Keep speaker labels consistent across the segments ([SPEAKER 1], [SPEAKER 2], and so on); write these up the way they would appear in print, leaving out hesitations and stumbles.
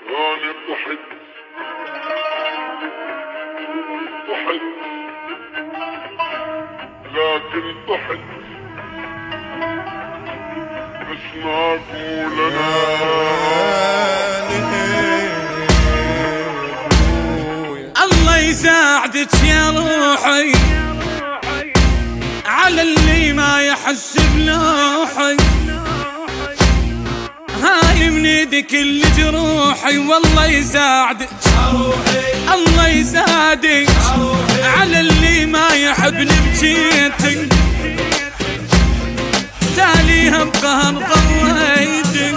[SPEAKER 1] أنا ضحت لكن ضحت بس ما أقول
[SPEAKER 2] الله يساعدك يا روحي على اللي ما يحس بنوحي، هاي من ايدك اللي جروحي، والله يساعدك الله يساعدك على اللي ما يحبني بجيتك، تاليها بقهر ضويتك،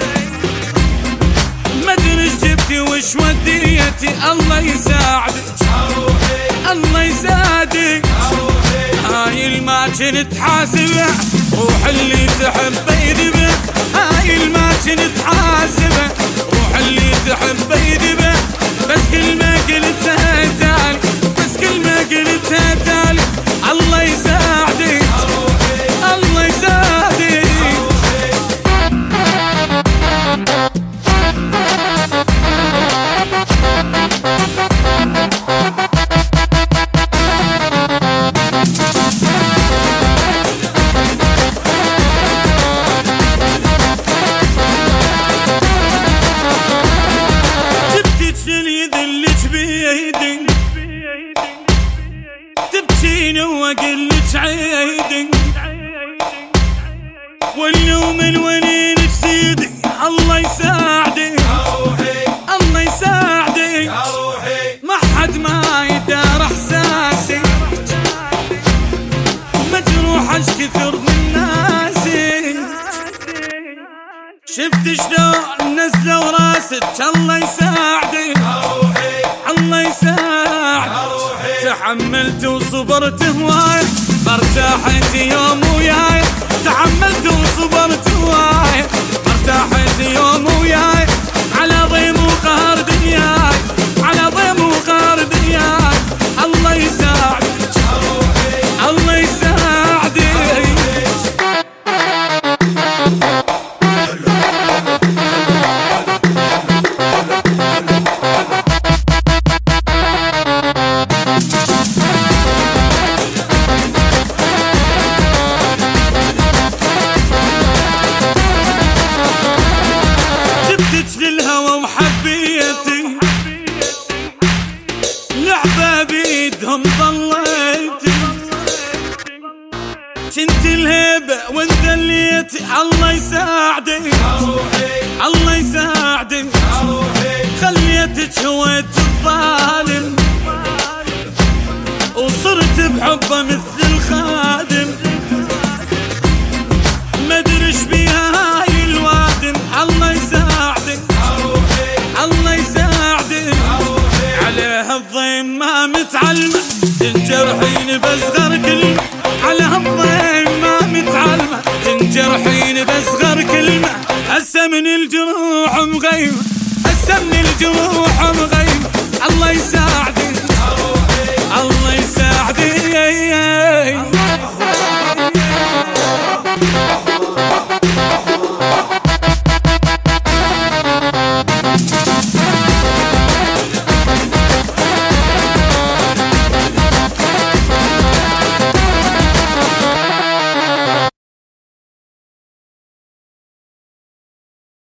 [SPEAKER 2] ما ادري ايش جبتي وش وديتي، الله يساعدك الله يساعدك، هاي الما كنت حاسبه روح اللي تحبه يذبه، هاي الما كنت حاسبه روح اللي تحبه يذبه، بس كل ما قلتها تالي، بس كل ما قلتها تالي، الله يساعدك الله يساعدك. تبكيني واقلك عيدي واليوم من ونين تسيدي، الله يساعدك الله يساعدك، ما حد ما يدار احساسي، مجروح اش كثر من ناسي، شفت شلون نزلوا راسك، الله يساعدك الله يساعدك، تحملت وصبرت هواي ارتاحت يوم وياي، تحملت وصبرت هواي ارتاحت يوم وياي، على ضيم وقهر دنياي على ضيم وقهر دنياي، الله يساعدك الله يساعدك. للهوى وحبيتي لعبة بيدهم ضليتي، كنت الهبة وانذليتي، الله يساعدك الله يساعدك، خليتك هويت الظالم وصرت بحبه مثل الخادم، ما ادري ايش بيها هاي الوادم، الله يساعدك الله يساعدك، عليها الضيم ما متعلمة تنجرحين بصغر كلمة، عليها الضيم ما متعلمة تنجرحين بصغر كلمة، هسه من الجروح مغيمة هسه من الجروح مغيمة.